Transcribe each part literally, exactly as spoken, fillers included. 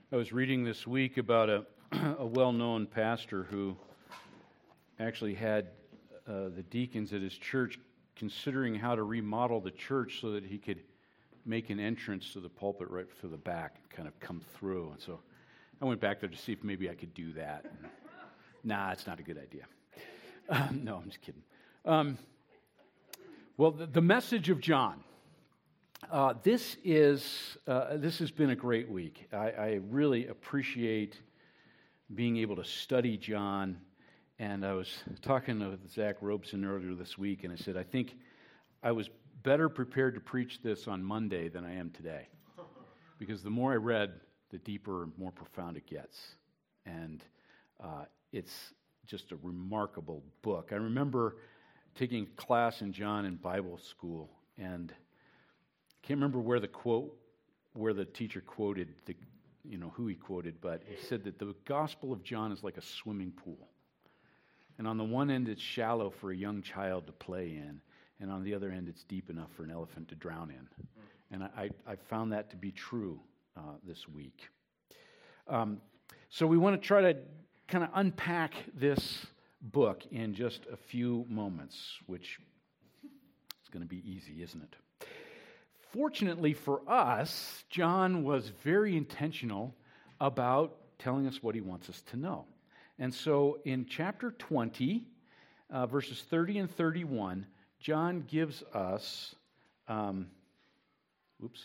I was reading this week about a, a well-known pastor who actually had uh, the deacons at his church considering how to remodel the church so that he could make an entrance to the pulpit right through the back and kind of come through. And so I went back there to see if maybe I could do that. And, nah, it's not a good idea. Um, no, I'm just kidding. Um, well, the, the message of John. Uh, this is uh, this has been a great week. I, I really appreciate being able to study John. And I was talking to Zach Robeson earlier this week, and I said, I think I was better prepared to preach this on Monday than I am today. Because the more I read, the deeper and more profound it gets. And uh, it's just a remarkable book. I remember taking a class in John in Bible school, and I can't remember where the quote, where the teacher quoted, the, you know, who he quoted, but he said that the Gospel of John is like a swimming pool. And on the one end, it's shallow for a young child to play in, and on the other end, it's deep enough for an elephant to drown in. And I, I found that to be true uh, this week. Um, so we want to try to kind of unpack this book in just a few moments, which is going to be easy, isn't it? Fortunately for us, John was very intentional about telling us what he wants us to know. And so in chapter twenty, uh, verses thirty and thirty-one, John gives us, um, oops.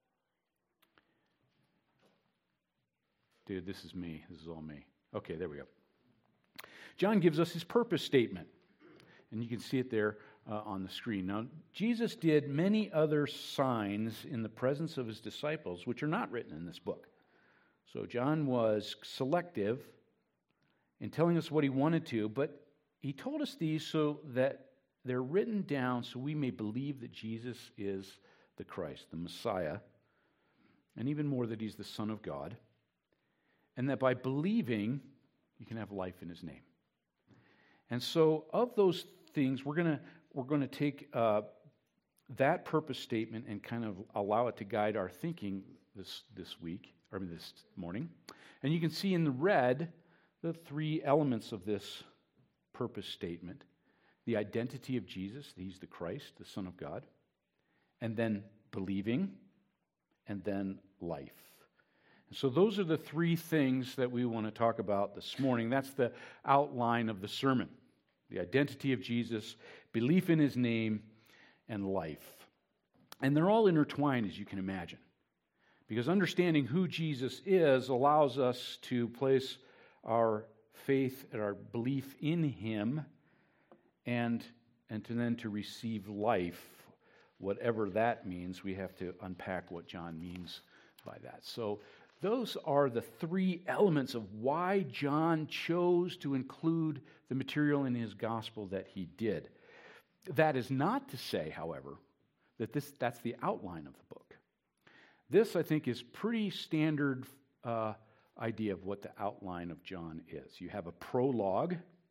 Dude, this is me. This is all me. Okay, there we go. John gives us his purpose statement. And you can see it there uh, on the screen. Now, Jesus did many other signs in the presence of his disciples, which are not written in this book. So John was selective in telling us what he wanted to, but he told us these so that they're written down so we may believe that Jesus is the Christ, the Messiah, and even more that he's the Son of God, and that by believing, you can have life in his name. And so of those things, we're going to we're going to take uh, that purpose statement and kind of allow it to guide our thinking this this week, or this morning. And you can see in the red the three elements of this purpose statement: the identity of Jesus, that he's the Christ, the Son of God, and then believing, and then life. So those are the three things that we want to talk about this morning. That's the outline of the sermon: the identity of Jesus, belief in his name, and life. And they're all intertwined, as you can imagine, because understanding who Jesus is allows us to place our faith and our belief in him, and, and to then to receive life, whatever that means. We have to unpack what John means by that. So those are the three elements of why John chose to include the material in his gospel that he did. That is not to say, however, that this that's the outline of the book. This, I think, is pretty standard uh, idea of what the outline of John is. You have a prologue,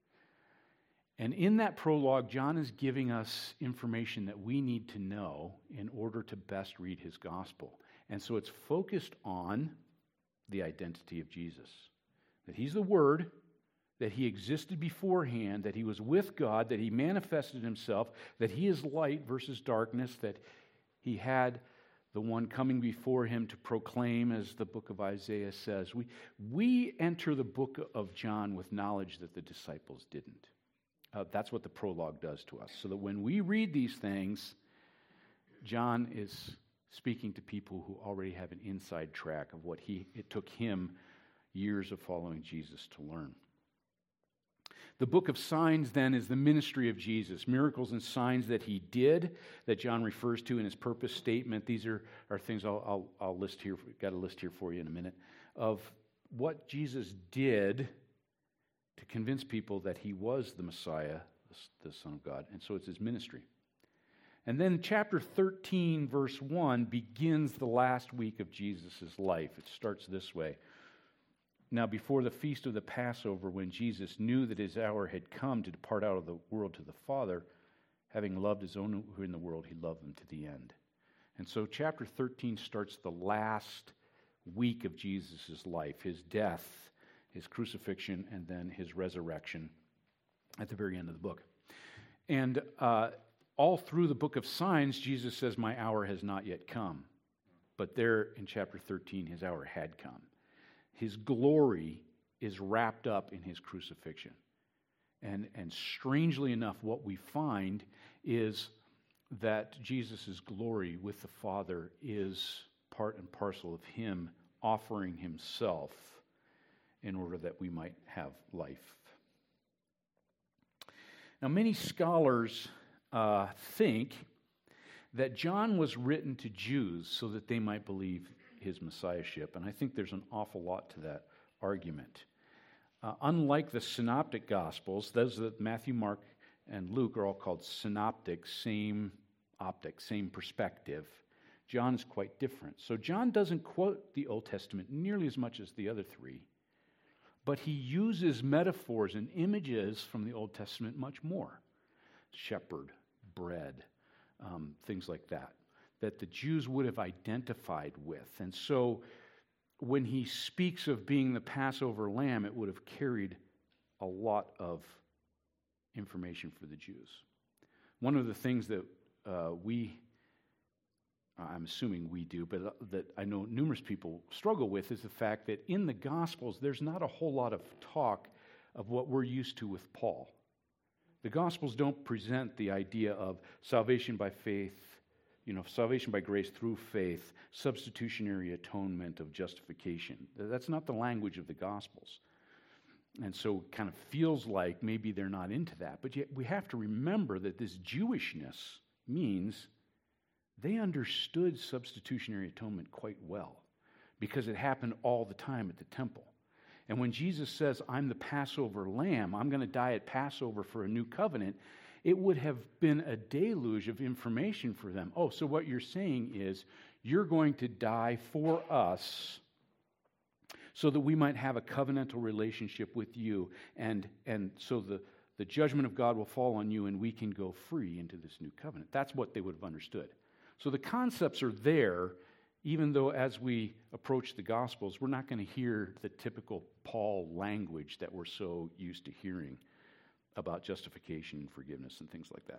and in that prologue, John is giving us information that we need to know in order to best read his gospel. And so it's focused on the identity of Jesus, that he's the Word, that he existed beforehand, that he was with God, that he manifested himself, that he is light versus darkness, that he had the one coming before him to proclaim, as the book of Isaiah says. We, we enter the book of John with knowledge that the disciples didn't. Uh, that's what the prologue does to us. So that when we read these things, John is speaking to people who already have an inside track of what he it took him years of following Jesus to learn. The book of signs, then, is the ministry of Jesus, miracles and signs that he did, that John refers to in his purpose statement. These are, are things I'll, I'll, I'll list here, got a list here for you in a minute, of what Jesus did to convince people that he was the Messiah, the Son of God, and so it's his ministry. And then chapter thirteen, verse one, begins the last week of Jesus' life. It starts this way. Now, before the feast of the Passover, when Jesus knew that his hour had come to depart out of the world to the Father, having loved his own who are in the world, he loved them to the end. And so chapter thirteen starts the last week of Jesus' life, his death, his crucifixion, and then his resurrection at the very end of the book. And uh, all through the book of signs, Jesus says, my hour has not yet come. But there in chapter thirteen, his hour had come. His glory is wrapped up in his crucifixion. And, and strangely enough, what we find is that Jesus' glory with the Father is part and parcel of him offering himself in order that we might have life. Now, many scholars uh, think that John was written to Jews so that they might believe his messiahship, and I think there's an awful lot to that argument. Uh, unlike the synoptic gospels, those that Matthew, Mark, and Luke are all called synoptic, same optic, same perspective. John is quite different. So John doesn't quote the Old Testament nearly as much as the other three, but he uses metaphors and images from the Old Testament much more. Shepherd, bread, um, things like that, that the Jews would have identified with. And so when he speaks of being the Passover lamb, it would have carried a lot of information for the Jews. One of the things that uh, we, I'm assuming we do, but uh, that I know numerous people struggle with is the fact that in the Gospels, there's not a whole lot of talk of what we're used to with Paul. The Gospels don't present the idea of salvation by faith, you know, salvation by grace through faith, substitutionary atonement of justification. That's not the language of the Gospels. And so it kind of feels like maybe they're not into that. But yet we have to remember that this Jewishness means they understood substitutionary atonement quite well because it happened all the time at the temple. And when Jesus says, I'm the Passover lamb, I'm going to die at Passover for a new covenant, it would have been a deluge of information for them. Oh, so what you're saying is you're going to die for us so that we might have a covenantal relationship with you, and, and so the, the judgment of God will fall on you and we can go free into this new covenant. That's what they would have understood. So the concepts are there, even though as we approach the Gospels, we're not going to hear the typical Paul language that we're so used to hearing about justification and forgiveness and things like that.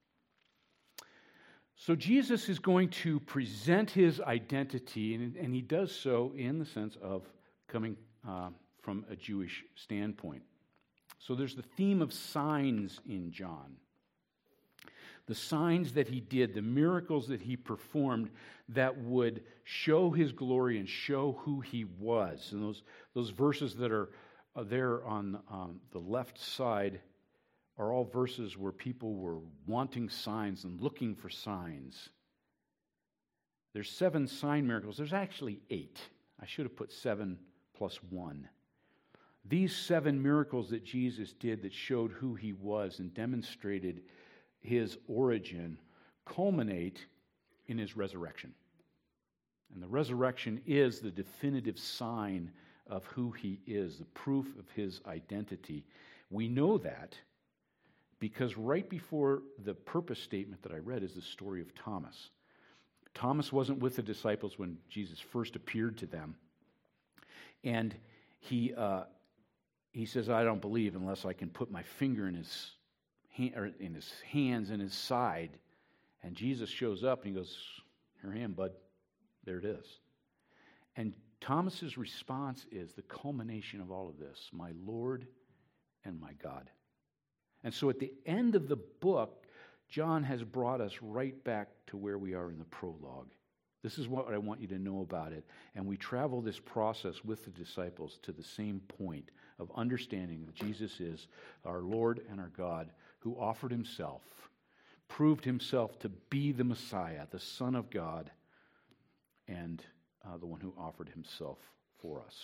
So Jesus is going to present his identity, and, and he does so in the sense of coming uh, from a Jewish standpoint. So there's the theme of signs in John. The signs that he did, the miracles that he performed that would show his glory and show who he was. And those, those verses that are, are there on um, the left side are all verses where people were wanting signs and looking for signs. There's seven sign miracles. There's actually eight. I should have put seven plus one. These seven miracles that Jesus did that showed who he was and demonstrated his origin culminate in his resurrection. And the resurrection is the definitive sign of who he is, the proof of his identity. We know that because right before the purpose statement that I read is the story of Thomas. Thomas wasn't with the disciples when Jesus first appeared to them. And he uh, he says, I don't believe unless I can put my finger in his hand, or in his hands and his side. And Jesus shows up and he goes, here I am, bud. There it is. And Thomas's response is the culmination of all of this, my Lord and my God. And so at the end of the book, John has brought us right back to where we are in the prologue. This is what I want you to know about it. And we travel this process with the disciples to the same point of understanding that Jesus is our Lord and our God who offered himself, proved himself to be the Messiah, the Son of God, and uh, the one who offered himself for us.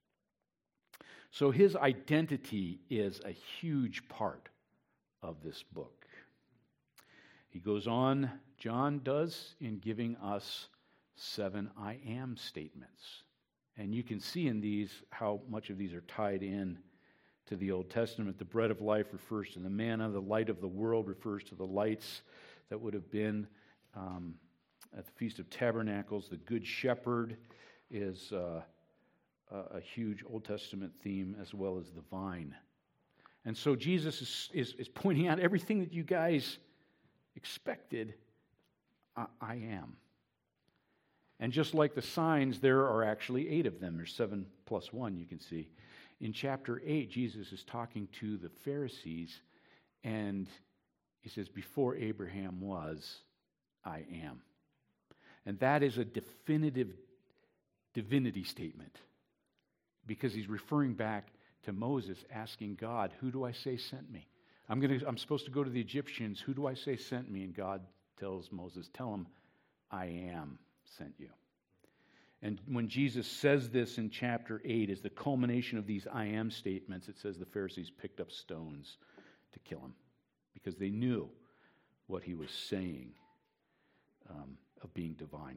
So his identity is a huge part of this book. He goes on, John does, in giving us seven I am statements. And you can see in these how much of these are tied in to the Old Testament. The bread of life refers to the manna. The light of the world refers to the lights that would have been um, at the Feast of Tabernacles. The Good Shepherd is uh, a, a huge Old Testament theme, as well as the vine. And so Jesus is, is, is pointing out everything that you guys expected, I, I am. And just like the signs, there are actually eight of them. There's seven plus one, you can see. In chapter eight, Jesus is talking to the Pharisees, and he says, before Abraham was, I am. And that is a definitive divinity statement, because he's referring back to Moses asking God, who do I say sent me? I'm going to, I'm supposed to go to the Egyptians. Who do I say sent me? And God tells Moses, tell him, I am sent you. And when Jesus says this in chapter eight, as the culmination of these I am statements, it says the Pharisees picked up stones to kill him, because they knew what he was saying um, of being divine.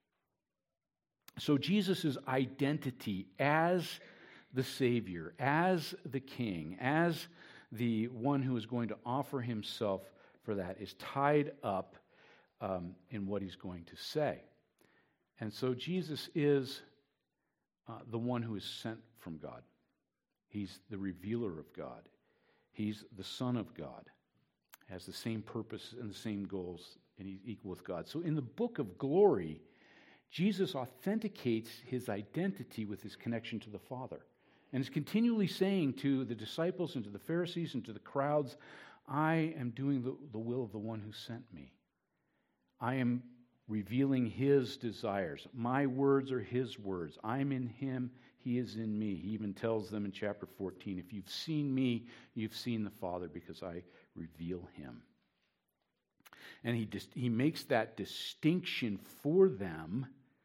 So Jesus' identity as the Savior, as the King, as the one who is going to offer himself for that, is tied up um, in what he's going to say. And so Jesus is uh, the one who is sent from God. He's the revealer of God. He's the Son of God. Has the same purpose and the same goals, and he's equal with God. So in the book of glory, Jesus authenticates his identity with his connection to the Father. And is continually saying to the disciples and to the Pharisees and to the crowds, I am doing the, the will of the one who sent me. I am revealing his desires. My words are his words. I'm in him, he is in me. He even tells them in chapter fourteen, if you've seen me, you've seen the Father, because I reveal him. And he dis- he makes that distinction for them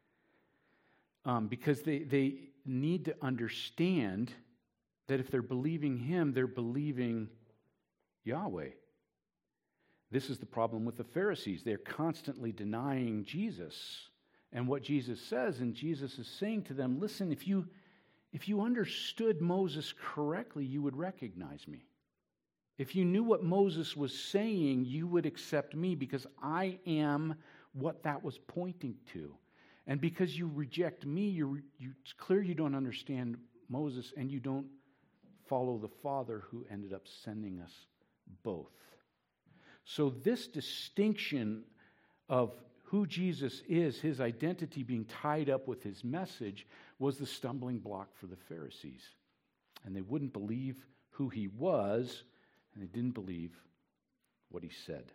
um, because they, they need to understand that if they're believing him, they're believing Yahweh. This is the problem with the Pharisees. They're constantly denying Jesus and what Jesus says, and Jesus is saying to them, listen, if you, if you understood Moses correctly, you would recognize me. If you knew what Moses was saying, you would accept me, because I am what that was pointing to. And because you reject me, you're, you, it's clear you don't understand Moses, and you don't follow the Father who ended up sending us both. So this distinction of who Jesus is, his identity being tied up with his message, was the stumbling block for the Pharisees. And they wouldn't believe who he was, and they didn't believe what he said.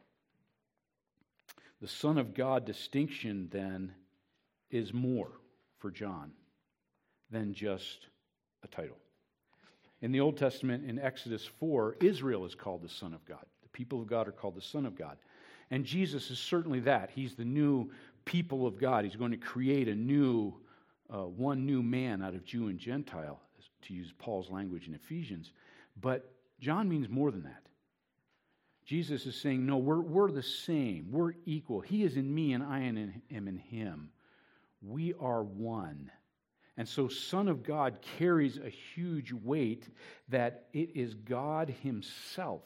The Son of God distinction, then, is more for John than just a title. In the Old Testament, in Exodus four, Israel is called the Son of God. The people of God are called the Son of God. And Jesus is certainly that. He's the new people of God. He's going to create a new, uh, one new man out of Jew and Gentile, to use Paul's language in Ephesians. But John means more than that. Jesus is saying, no, we're, we're the same. We're equal. He is in me and I am in him. We are one. And so Son of God carries a huge weight that it is God himself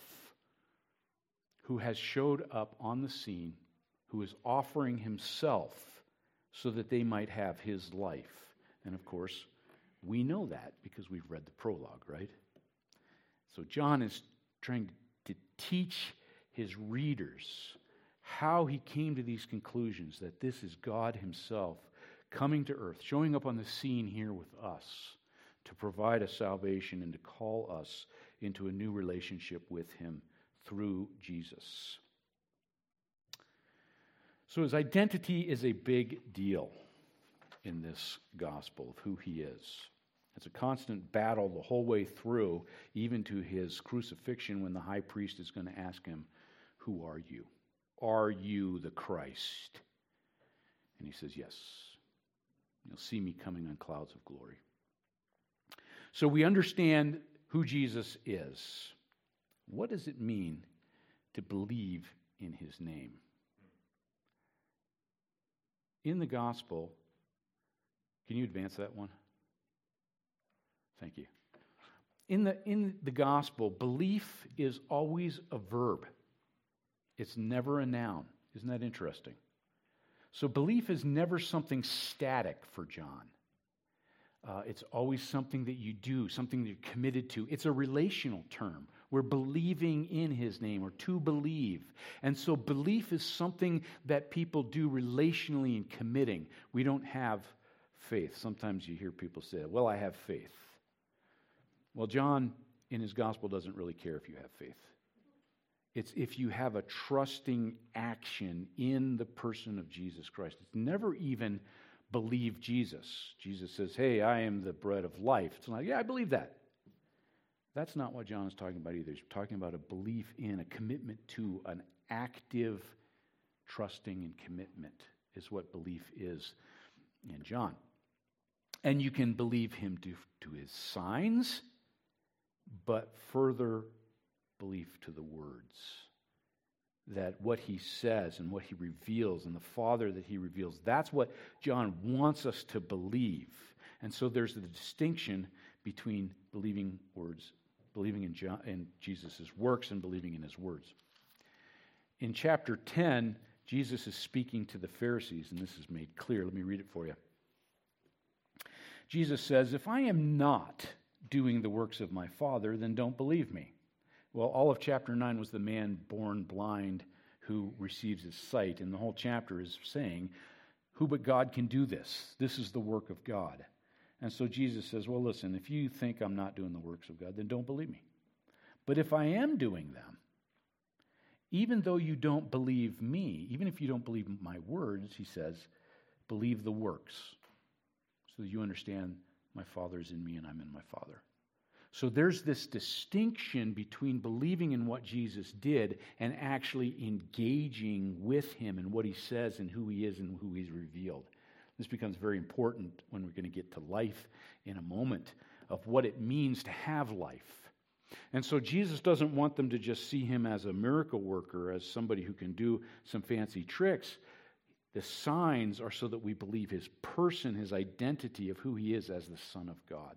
who has showed up on the scene, who is offering himself so that they might have his life. And of course, we know that because we've read the prologue, right? So John is trying to teach his readers how he came to these conclusions, that this is God himself coming to earth, showing up on the scene here with us to provide a salvation and to call us into a new relationship with him through Jesus. So his identity is a big deal in this gospel of who he is. It's a constant battle the whole way through, even to his crucifixion, when the high priest is going to ask him, who are you? Are you the Christ? And he says, yes. You'll see me coming on clouds of glory. So we understand who Jesus is. What does it mean to believe in his name? In the gospel, can you advance that one? Thank you. In the, in the gospel, belief is always a verb. It's never a noun. Isn't that interesting? So belief is never something static for John. Uh, it's always something that you do, something that you're committed to. It's a relational term. We're believing in his name, or to believe. And so belief is something that people do relationally and committing. We don't have faith. Sometimes you hear people say, well, I have faith. Well, John, in his gospel, doesn't really care if you have faith. It's if you have a trusting action in the person of Jesus Christ. It's never even believe Jesus. Jesus says, hey, I am the bread of life. It's not, yeah, I believe that. That's not what John is talking about either. He's talking about a belief in, a commitment to, an active trusting and commitment is what belief is in John. And you can believe him to, to his signs, but further belief to the words. That what he says and what he reveals and the Father that he reveals, that's what John wants us to believe. And so there's the distinction between believing words, believing in, John, in Jesus' works and believing in his words. In chapter ten, Jesus is speaking to the Pharisees, and this is made clear. Let me read it for you. Jesus says, if I am not doing the works of my Father, then don't believe me. Well, all of chapter nine was the man born blind who receives his sight. And the whole chapter is saying, who but God can do this? This is the work of God. And so Jesus says, well, listen, if you think I'm not doing the works of God, then don't believe me. But if I am doing them, even though you don't believe me, even if you don't believe my words, he says, believe the works, so that you understand my Father is in me and I'm in my Father. So there's this distinction between believing in what Jesus did and actually engaging with him and what he says and who he is and who he's revealed. This becomes very important when we're going to get to life in a moment, of what it means to have life. And so Jesus doesn't want them to just see him as a miracle worker, as somebody who can do some fancy tricks. The signs are so that we believe his person, his identity of who he is as the Son of God.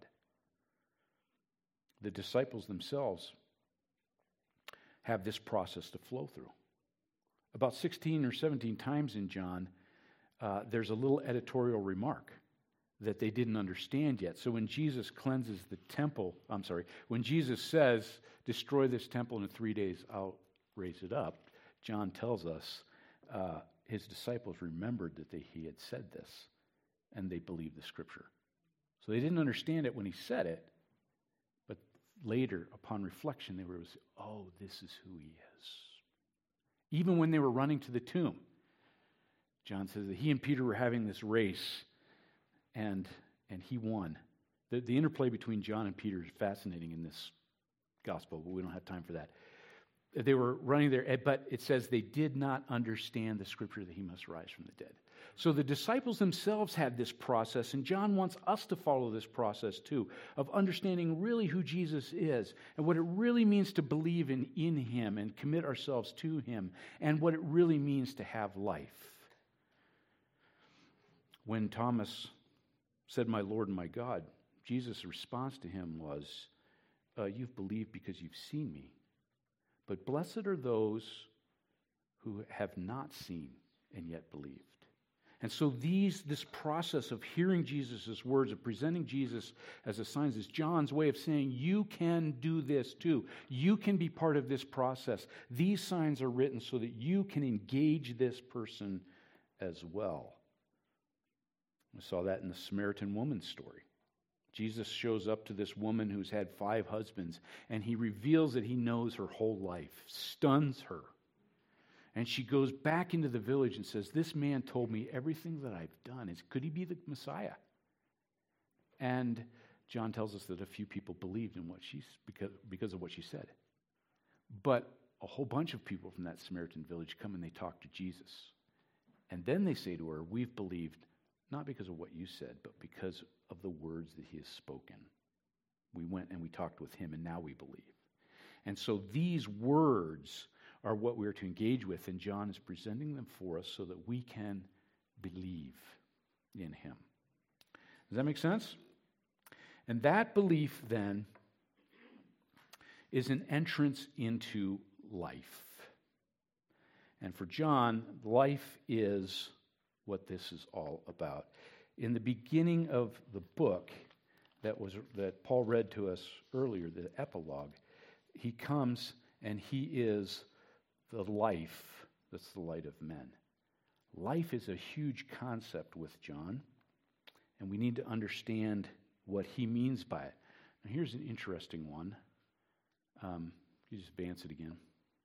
The disciples themselves have this process to flow through. About sixteen or seventeen times in John, uh, there's a little editorial remark that they didn't understand yet. So when Jesus cleanses the temple, I'm sorry, when Jesus says, destroy this temple and in three days I'll raise it up, John tells us uh, his disciples remembered that they, he had said this, and they believed the scripture. So they didn't understand it when he said it, but later, upon reflection, they were able to say, oh, this is who he is. Even when they were running to the tomb, John says that he and Peter were having this race, and and he won. The, the interplay between John and Peter is fascinating in this gospel, but we don't have time for that. They were running there, but it says they did not understand the scripture that he must rise from the dead. So the disciples themselves had this process, and John wants us to follow this process too, of understanding really who Jesus is and what it really means to believe in, in him and commit ourselves to him, and what it really means to have life. When Thomas said, my Lord and my God, Jesus' response to him was, uh, you've believed because you've seen me. But blessed are those who have not seen and yet believed. And so these, this process of hearing Jesus' words, of presenting Jesus as a sign, is John's way of saying, you can do this too. You can be part of this process. These signs are written so that you can engage this person as well. We saw that in the Samaritan woman's story. Jesus shows up to this woman who's had five husbands, and he reveals that he knows her whole life, stuns her. And she goes back into the village and says, this man told me everything that I've done. Is, could he be the Messiah? And John tells us that a few people believed in what she, because, because of what she said. But a whole bunch of people from that Samaritan village come and they talk to Jesus. And then they say to her, we've believed not because of what you said, but because of the words that he has spoken. We went and we talked with him, and now we believe. And so these words are what we are to engage with, and John is presenting them for us so that we can believe in him. Does that make sense? And that belief, then, is an entrance into life. And for John, life is what this is all about. In the beginning of the book, that was that Paul read to us earlier, the epilogue, he comes and he is the life that's the light of men. Life is a huge concept with John, and we need to understand what he means by it. Now, here's an interesting one. Um, you just advance it again.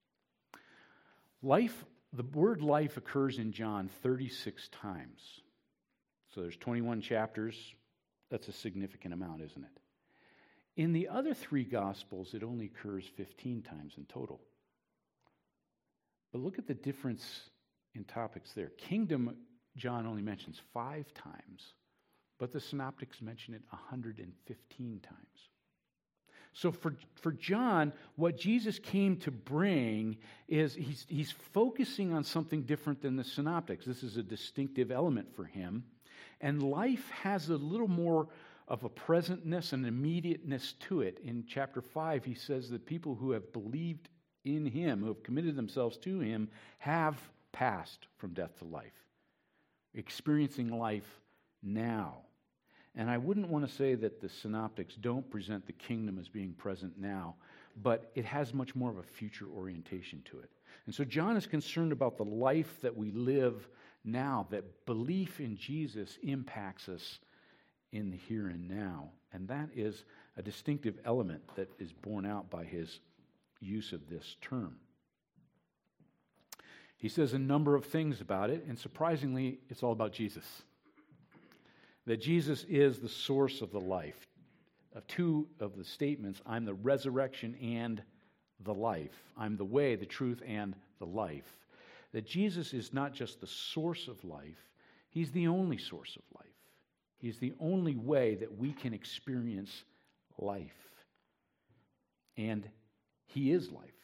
Life, the word life occurs in John thirty-six times. So there's twenty-one chapters. That's a significant amount, isn't it? In the other three Gospels, it only occurs fifteen times in total. But look at the difference in topics there. Kingdom, John only mentions five times, but the synoptics mention it one hundred fifteen times. So for, for John, what Jesus came to bring is he's, he's focusing on something different than the synoptics. This is a distinctive element for him. And life has a little more of a presentness and immediateness to it. In chapter five, he says that people who have believed in him, who have committed themselves to him, have passed from death to life, experiencing life now. And I wouldn't want to say that the synoptics don't present the kingdom as being present now, but it has much more of a future orientation to it. And so John is concerned about the life that we live now, that belief in Jesus impacts us in the here and now. And that is a distinctive element that is borne out by his use of this term. He says a number of things about it, and surprisingly, it's all about Jesus. That Jesus is the source of the life. Of two of the statements, I'm the resurrection and the life. I'm the way, the truth, and the life. That Jesus is not just the source of life, he's the only source of life. He's the only way that we can experience life. And he is life.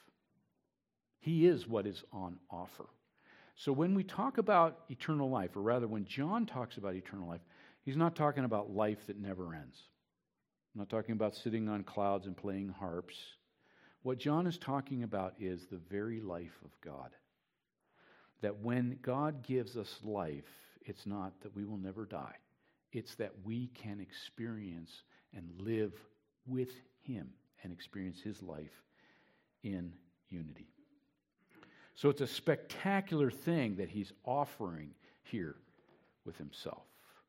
He is what is on offer. So when we talk about eternal life, or rather when John talks about eternal life, he's not talking about life that never ends. I'm not talking about sitting on clouds and playing harps. What John is talking about is the very life of God. That when God gives us life, it's not that we will never die. It's that we can experience and live with him and experience his life in unity. So it's a spectacular thing that he's offering here with himself.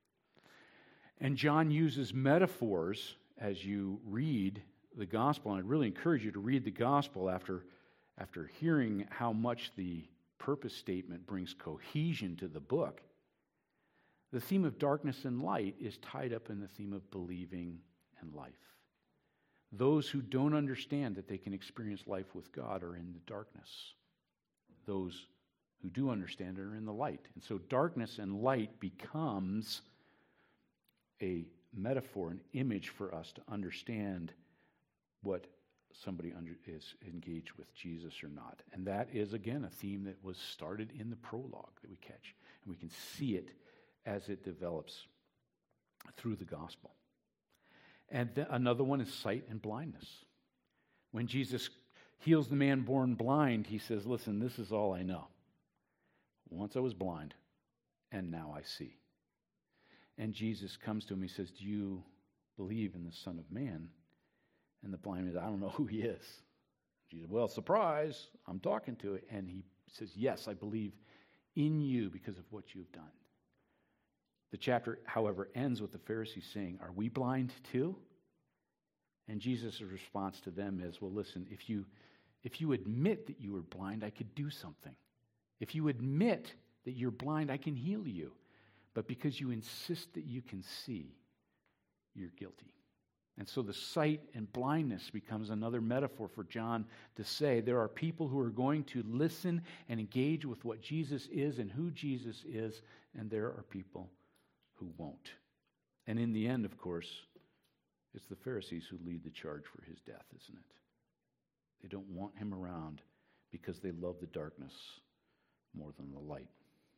And John uses metaphors as you read the gospel, and I'd really encourage you to read the gospel after, after hearing how much the purpose statement brings cohesion to the book. The theme of darkness and light is tied up in the theme of believing and life. Those who don't understand that they can experience life with God are in the darkness. Those who do understand it are in the light. And so darkness and light becomes a metaphor, an image for us to understand what somebody under, is engaged with Jesus or not. And that is, again, a theme that was started in the prologue that we catch. And we can see it as it develops through the gospel. And th- another one is sight and blindness. When Jesus heals the man born blind, he says, listen, this is all I know. Once I was blind, and now I see. And Jesus comes to him, he says, do you believe in the Son of Man? And the blind man says, I don't know who he is. Jesus, well, surprise, I'm talking to it. And he says, yes, I believe in you because of what you've done. The chapter, however, ends with the Pharisees saying, are we blind too? And Jesus' response to them is, well, listen, if you, if you admit that you were blind, I could do something. If you admit that you're blind, I can heal you. But because you insist that you can see, you're guilty. And so the sight and blindness becomes another metaphor for John to say there are people who are going to listen and engage with what Jesus is and who Jesus is, and there are people who won't. And in the end, of course, it's the Pharisees who lead the charge for his death, isn't it? They don't want him around because they love the darkness more than the light.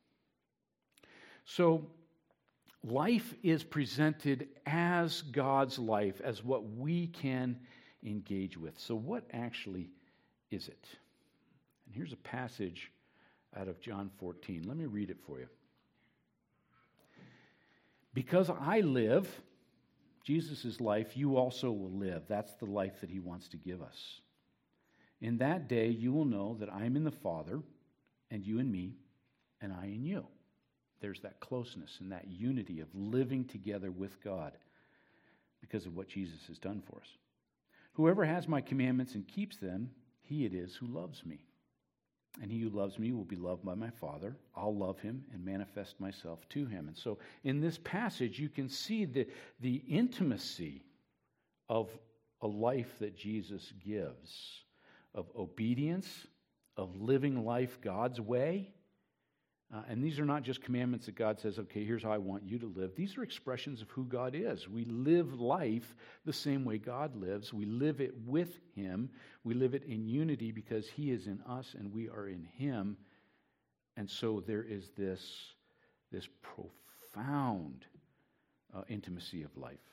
So, life is presented as God's life, as what we can engage with. So what actually is it? And here's a passage out of John fourteen. Let me read it for you. Because I live, Jesus' life, you also will live. That's the life that he wants to give us. In that day, you will know that I am in the Father, and you in me, and I in you. There's that closeness and that unity of living together with God because of what Jesus has done for us. Whoever has my commandments and keeps them, he it is who loves me. And he who loves me will be loved by my Father. I'll love him and manifest myself to him. And so in this passage, you can see the, the intimacy of a life that Jesus gives, of obedience, of living life God's way. Uh, and these are not just commandments that God says, okay, here's how I want you to live. These are expressions of who God is. We live life the same way God lives. We live it with him. We live it in unity because he is in us and we are in him. And so there is this, this profound uh, intimacy of life.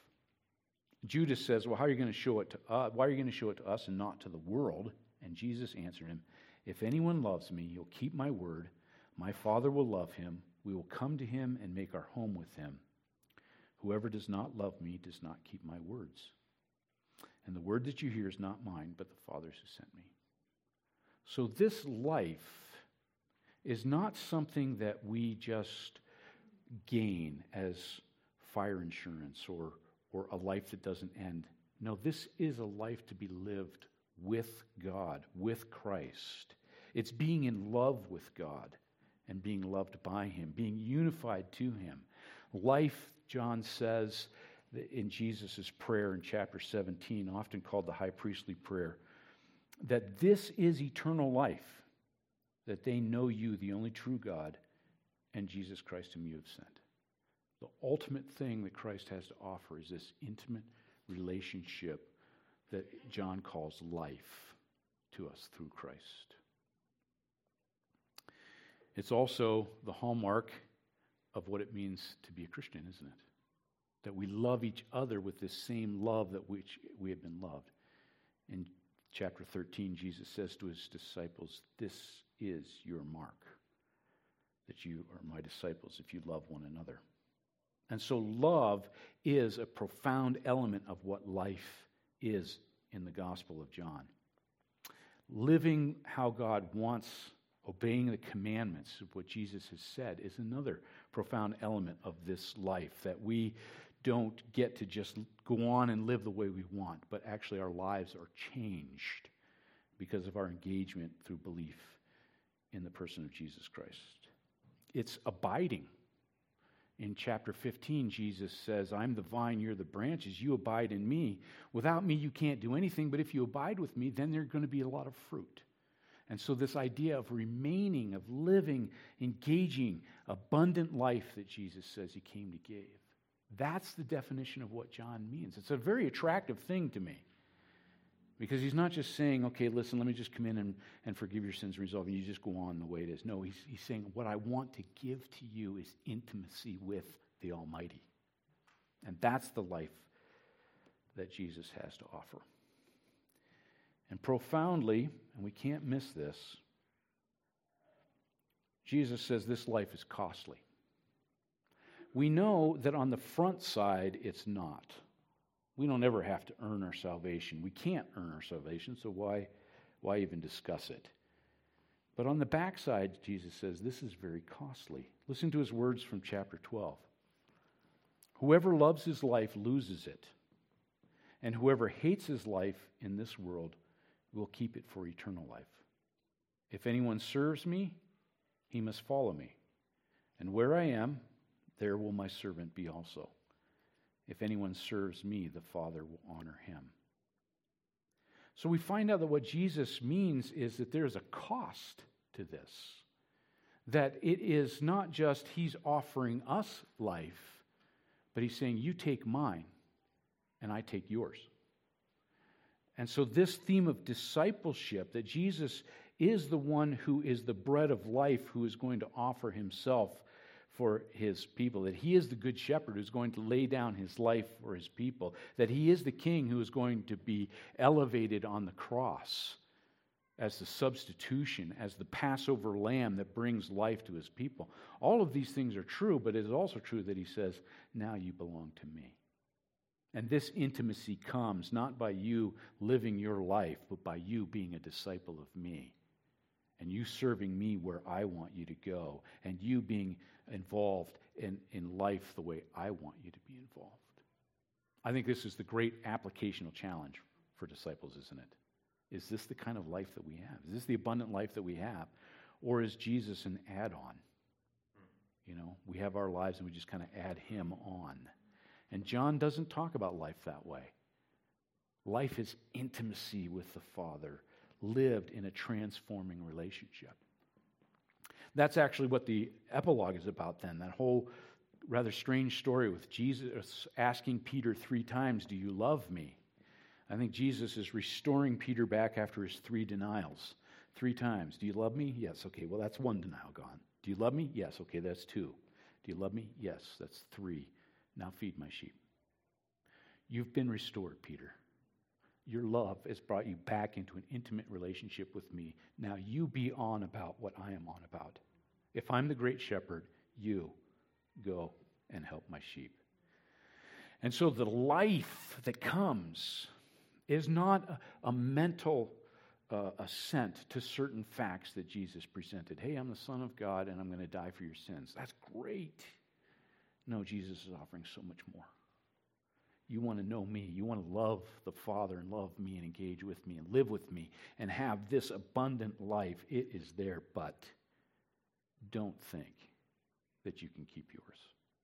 Judas says, well, how are you going to show it to us? Why are you going to show it to us and not to the world? And Jesus answered him, if anyone loves me, he'll keep my word. My Father will love him. We will come to him and make our home with him. Whoever does not love me does not keep my words. And the word that you hear is not mine, but the Father's who sent me. So this life is not something that we just gain as fire insurance or, or a life that doesn't end. No, this is a life to be lived with God, with Christ. It's being in love with God and being loved by him, being unified to him. Life, John says in Jesus' prayer in chapter seventeen, often called the high priestly prayer, that this is eternal life, that they know you, the only true God, and Jesus Christ whom you have sent. The ultimate thing that Christ has to offer is this intimate relationship that John calls life to us through Christ. It's also the hallmark of what it means to be a Christian, isn't it? That we love each other with this same love that which we have been loved. In chapter thirteen, Jesus says to his disciples, this is your mark, that you are my disciples if you love one another. And so love is a profound element of what life is in the Gospel of John. Living how God wants, obeying the commandments of what Jesus has said is another profound element of this life, that we don't get to just go on and live the way we want, but actually our lives are changed because of our engagement through belief in the person of Jesus Christ. It's abiding. In chapter fifteen, Jesus says, I'm the vine, you're the branches, you abide in me. Without me, you can't do anything, but if you abide with me, then there's going to be a lot of fruit. And so this idea of remaining, of living, engaging, abundant life that Jesus says he came to give, that's the definition of what John means. It's a very attractive thing to me. Because he's not just saying, okay, listen, let me just come in and, and forgive your sins and resolve, and you just go on the way it is. No, he's, he's saying, what I want to give to you is intimacy with the Almighty. And that's the life that Jesus has to offer. And profoundly, and we can't miss this, Jesus says this life is costly. We know that on the front side, it's not. We don't ever have to earn our salvation. We can't earn our salvation, so why, why even discuss it? But on the backside, Jesus says, this is very costly. Listen to his words from chapter twelve. Whoever loves his life loses it, and whoever hates his life in this world will keep it for eternal life. If anyone serves me, he must follow me. And where I am, there will my servant be also. If anyone serves me, the Father will honor him. So we find out that what Jesus means is that there's a cost to this. That it is not just he's offering us life, but he's saying, you take mine, and I take yours. And so this theme of discipleship, that Jesus is the one who is the bread of life, who is going to offer himself for his people, that he is the good shepherd who's going to lay down his life for his people, that he is the king who is going to be elevated on the cross as the substitution, as the Passover lamb that brings life to his people. All of these things are true, but it is also true that he says, now you belong to me. And this intimacy comes not by you living your life, but by you being a disciple of me. And you serving me where I want you to go. And you being involved in, in life the way I want you to be involved. I think this is the great applicational challenge for disciples, isn't it? Is this the kind of life that we have? Is this the abundant life that we have? Or is Jesus an add-on? You know, we have our lives and we just kind of add him on. And John doesn't talk about life that way. Life is intimacy with the Father, lived in a transforming relationship. That's actually what the epilogue is about then, that whole rather strange story with Jesus asking Peter three times, do you love me? I think Jesus is restoring Peter back after his three denials. Three times. Do you love me? Yes. Okay, well, that's one denial gone. Do you love me? Yes. Okay, that's two. Do you love me? Yes, that's three. Now feed my sheep. You've been restored, Peter. Your love has brought you back into an intimate relationship with me. Now you be on about what I am on about. If I'm the great shepherd, you go and help my sheep. And so the life that comes is not a, a mental uh, assent to certain facts that Jesus presented. Hey, I'm the Son of God and I'm going to die for your sins. That's great. No, Jesus is offering so much more. You want to know me. You want to love the Father and love me and engage with me and live with me and have this abundant life. It is there, but don't think that you can keep yours.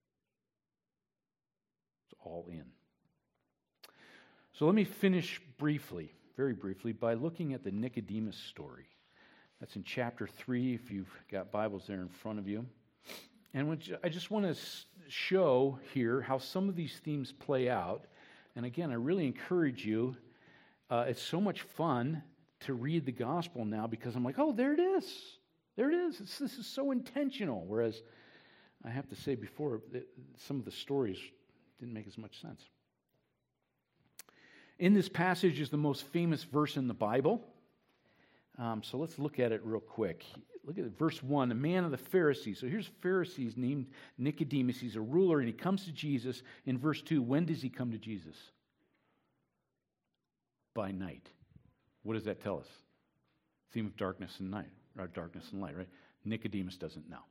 It's all in. So let me finish briefly, very briefly, by looking at the Nicodemus story. That's in chapter three, if you've got Bibles there in front of you. And I just want to show here how some of these themes play out. And again, I really encourage you. Uh, it's so much fun to read the gospel now because I'm like, oh, there it is. There it is. It's, this is so intentional. Whereas I have to say before, that some of the stories didn't make as much sense. In this passage is the most famous verse in the Bible. Um, so let's look at it real quick. Look at it, verse one, a man of the Pharisees. So here's Pharisees named Nicodemus. He's a ruler, and he comes to Jesus. In verse two, when does he come to Jesus? By night. What does that tell us? Theme of darkness and night, or darkness and light, right? Nicodemus doesn't know.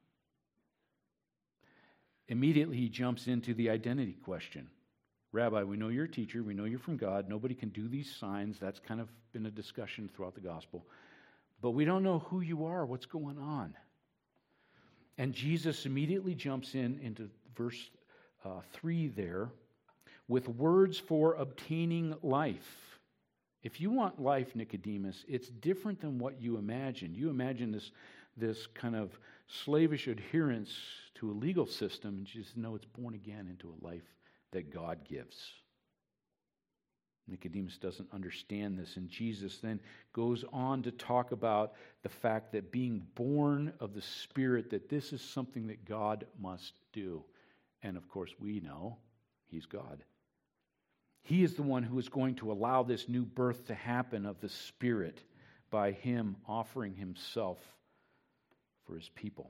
Immediately he jumps into the identity question. Rabbi, we know you're a teacher. We know you're from God. Nobody can do these signs. That's kind of been a discussion throughout the gospel. But we don't know who you are, what's going on. And Jesus immediately jumps in into verse uh, three there with words for obtaining life. If you want life, Nicodemus, it's different than what you imagine. You imagine this, this kind of slavish adherence to a legal system, and Jesus, no, it's born again into a life that God gives. Nicodemus doesn't understand this, and Jesus then goes on to talk about the fact that being born of the Spirit, that this is something that God must do. And of course, we know He's God. He is the one who is going to allow this new birth to happen of the Spirit by Him offering Himself for His people.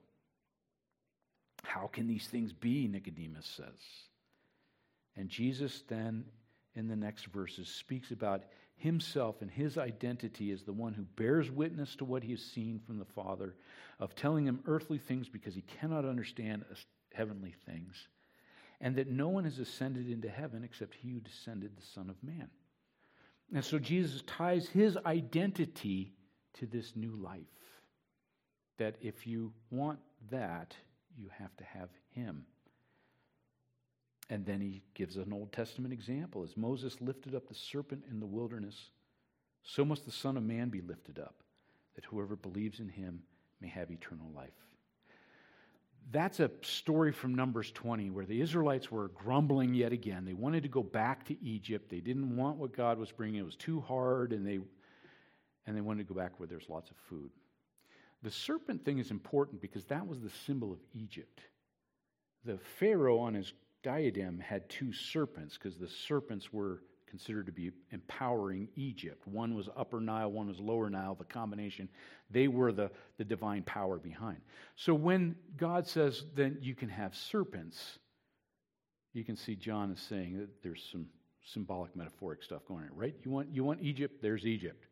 How can these things be, Nicodemus says. And Jesus then, in the next verses, speaks about Himself and His identity as the one who bears witness to what He has seen from the Father, of telling Him earthly things because He cannot understand heavenly things, and that no one has ascended into heaven except He who descended, the Son of Man. And so Jesus ties His identity to this new life, that if you want that, you have to have Him. And then He gives an Old Testament example. As Moses lifted up the serpent in the wilderness, so must the Son of Man be lifted up, that whoever believes in Him may have eternal life. That's a story from Numbers twenty, where the Israelites were grumbling yet again. They wanted to go back to Egypt. They didn't want what God was bringing. It was too hard, and they, and they wanted to go back where there's lots of food. The serpent thing is important because that was the symbol of Egypt. The Pharaoh on his diadem had two serpents because the serpents were considered to be empowering Egypt. One was Upper Nile, one was Lower Nile, the combination. They were the, the divine power behind. So when God says, then you can have serpents, you can see John is saying that there's some symbolic, metaphoric stuff going on, right? You want, you want Egypt, there's Egypt.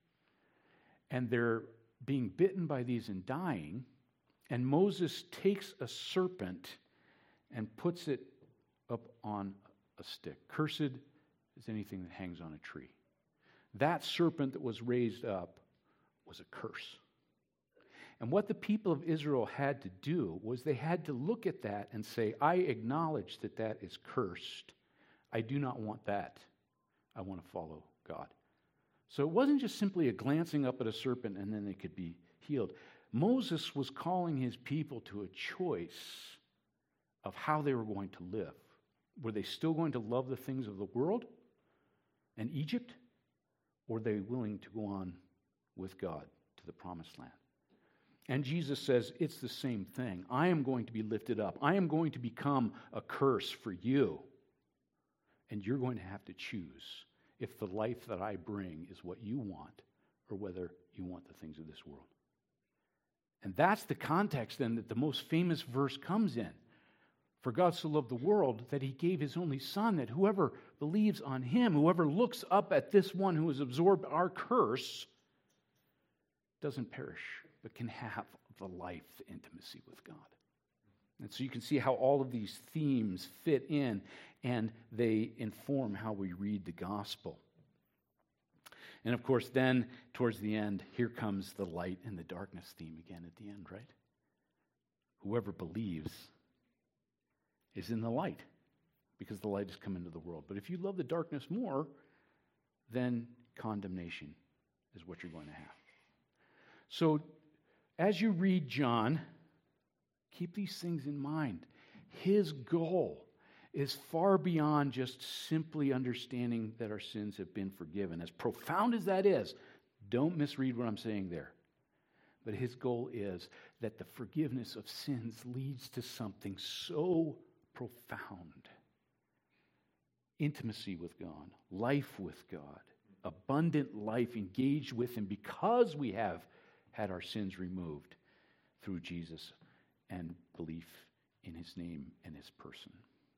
And they're being bitten by these and dying, and Moses takes a serpent and puts it up on a stick. Cursed is anything that hangs on a tree. That serpent that was raised up was a curse. And what the people of Israel had to do was they had to look at that and say, I acknowledge that that is cursed. I do not want that. I want to follow God. So it wasn't just simply a glancing up at a serpent and then they could be healed. Moses was calling his people to a choice of how they were going to live. Were they still going to love the things of the world and Egypt? Or were they willing to go on with God to the promised land? And Jesus says, it's the same thing. I am going to be lifted up. I am going to become a curse for you. And you're going to have to choose if the life that I bring is what you want or whether you want the things of this world. And that's the context then that the most famous verse comes in. For God so loved the world that he gave his only Son, that whoever believes on him, whoever looks up at this one who has absorbed our curse, doesn't perish, but can have the life, the intimacy with God. And so you can see how all of these themes fit in and they inform how we read the gospel. And of course, then towards the end, here comes the light and the darkness theme again at the end, right? Whoever believes is in the light because the light has come into the world. But if you love the darkness more, then condemnation is what you're going to have. So as you read John, keep these things in mind. His goal is far beyond just simply understanding that our sins have been forgiven. As profound as that is, don't misread what I'm saying there. But his goal is that the forgiveness of sins leads to something so profound. Intimacy with God, life with God, abundant life engaged with him because we have had our sins removed through Jesus and belief in his name and his person.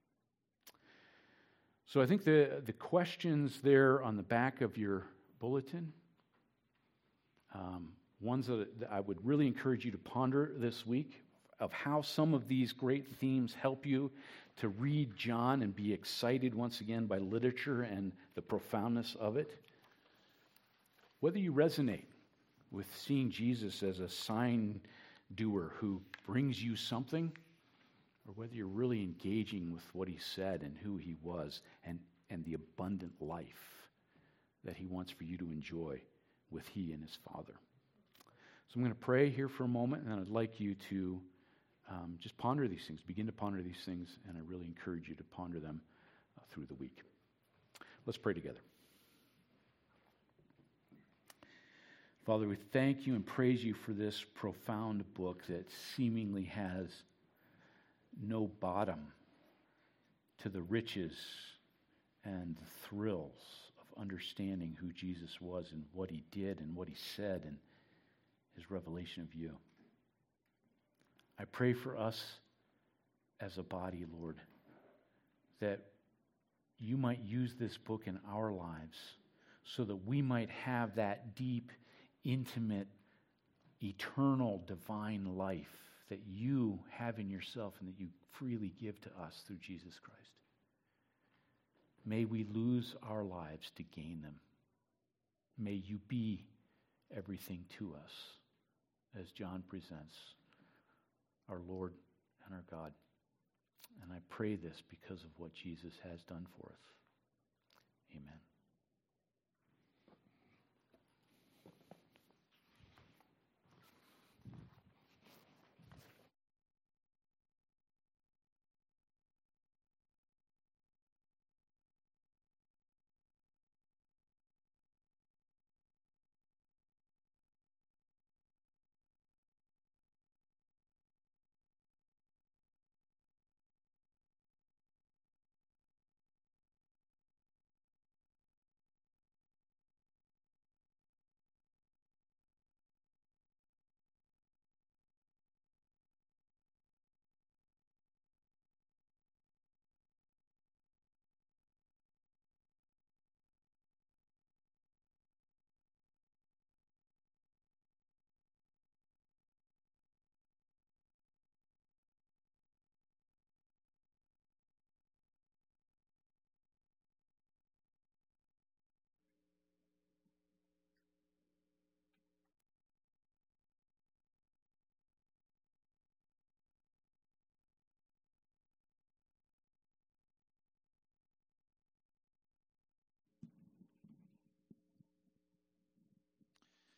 So I think the, the questions there on the back of your bulletin, um, ones that, that I would really encourage you to ponder this week, of how some of these great themes help you to read John and be excited once again by literature and the profoundness of it. Whether you resonate with seeing Jesus as a sign doer who brings you something, or whether you're really engaging with what he said and who he was and, and the abundant life that he wants for you to enjoy with he and his Father. So I'm going to pray here for a moment, and I'd like you to um, just ponder these things, begin to ponder these things, and I really encourage you to ponder them uh, through the week. Let's pray together. Father, we thank you and praise you for this profound book that seemingly has no bottom to the riches and the thrills of understanding who Jesus was and what he did and what he said and his revelation of you. I pray for us as a body, Lord, that you might use this book in our lives so that we might have that deep, intimate, eternal, divine life that you have in yourself and that you freely give to us through Jesus Christ. May we lose our lives to gain them. May you be everything to us, as John presents, our Lord and our God. And I pray this because of what Jesus has done for us. Amen.